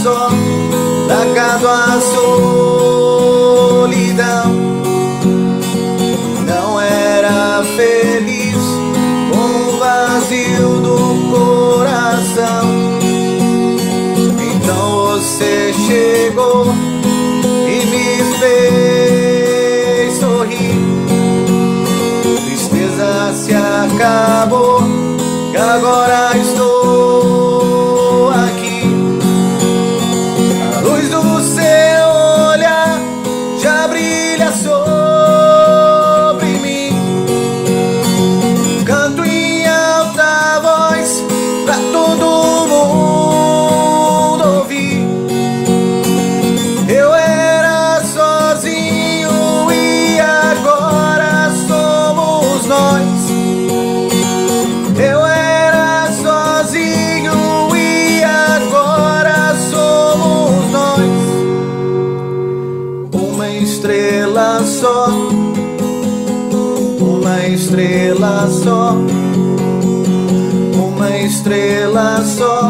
só, largado à solidão. Não era feliz, com o vazio do coração. Então você chegou e me fez sorrir. Tristeza se acabou e agora estou aqui. A luz do seu olhar já brilha sobre mim. Canto em alta voz pra todo mundo ouvir. Eu era sozinho e agora somos nós. Eu era sozinho e agora somos nós. Uma estrela só, uma estrela só, uma estrela só,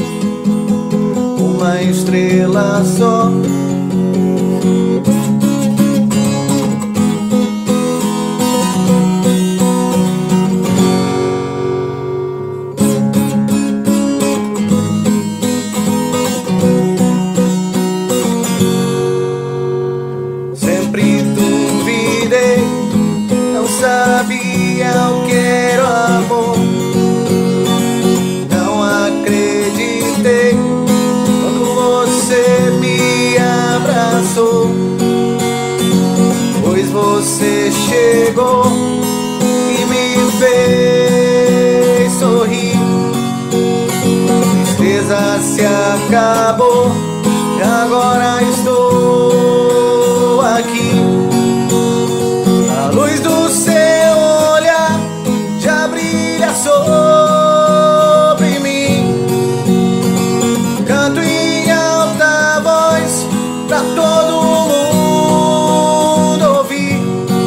uma estrela só. Sempre duvidei, não sabia o que era o amor. Não acreditei quando você me abraçou, pois você chegou e me fez sorrir. Tristeza se acabou e agora estou aqui. A luz do seu olhar já brilha sobre mim. Canto em alta voz pra todo mundo ouvir.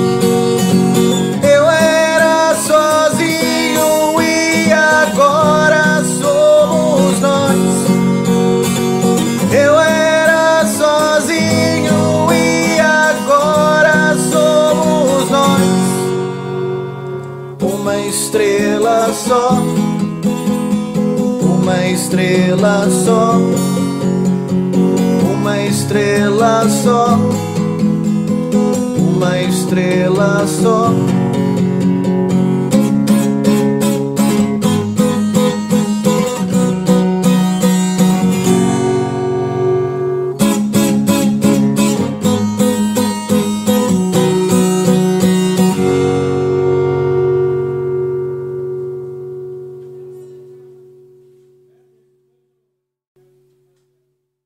Eu era sozinho e agora somos nós. Eu era sozinho e agora somos nós. Uma estrela só, uma estrela só, uma estrela só, uma estrela só.